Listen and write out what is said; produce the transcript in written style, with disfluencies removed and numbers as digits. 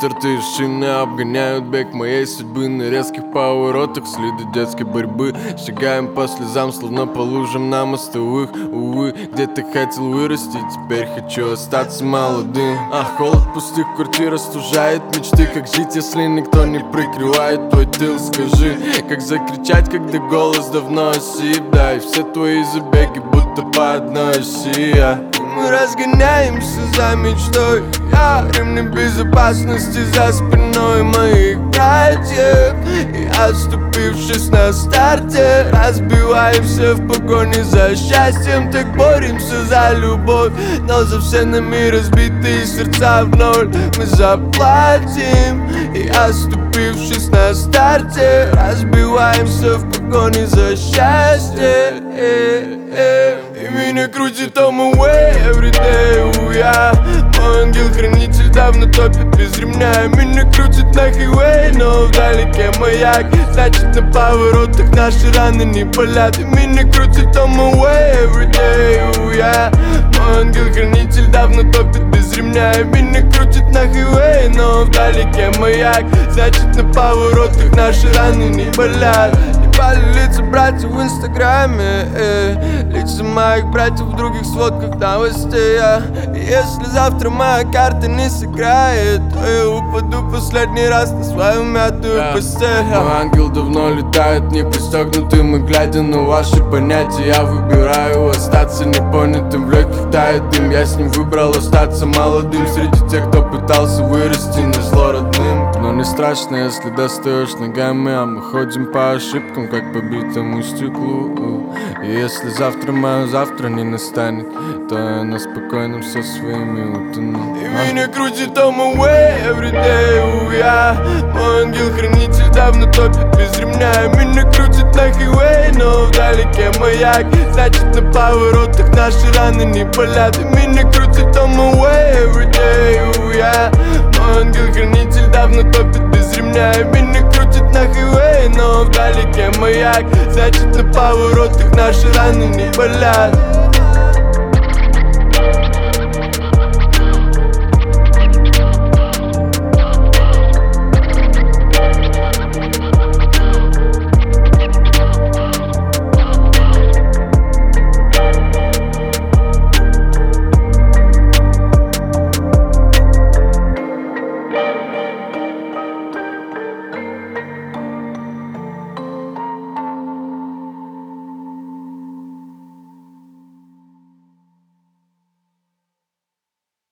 старты и шины обгоняют бег моей судьбы на резких поворотах. Следы детской борьбы, шагаем по слезам, словно по лужам на мостовых. Увы, где-то хотел вырасти, теперь хочу остаться молодым. А холод пустых квартир остужает мечты. Как жить, если никто не прикрывает твой тыл? Скажи, как закричать, когда голос давно осип? Да, и все твои забеги будто по одной оси. Мы разгоняемся за мечтой, ремни безопасности за спиной моих братьев. И отступившись на старте, разбиваемся в погоне за счастьем. Так боремся за любовь, но за все нами разбитые сердца в ноль мы заплатим. И отступившись на старте, разбиваемся в погоне за счастье. И меня крутит on my way every day, я мой ангел-хранитель давно топит без ремня. Меня крутит на хайвей, но вдалеке маяк, значит на поворотах наши раны не болят. И меня крутит on my way every day, я мой ангел-хранитель давно топит без ремня. И меня крутит на хайвей, но вдалеке маяк, значит на поворотах наши раны не болят. Ебали лица братьев в инстаграме, лица моих братьев в других сводках новостей. Если завтра моя карта не сыграет, то я упаду последний раз на свою мятую постель. Мой ангел давно летает непристегнутым, и глядя на ваши понятия, я выбираю остаться непонятым. В легких тает дым, я с ним выбрал остаться молодым среди тех, кто пытался вырасти на зло родным. Но не страшно, если достаешь ногами, а мы ходим по ошибкам, как по битому стеклу. И если завтра мое завтра не настанет, то я на спокойном со своими утону. И меня крутит on my way every day, я мой ангел-хранитель давно топит без ремня. Меня крутит на хайвей, но вдалеке маяк, значит на поворотах наши раны не болят. И меня крутит on my way every day, я мой ангел-хранитель давно топит без ремня. И меня крутит на хайвей, но вдалеке маяк, значит на поворотах наши раны не болят.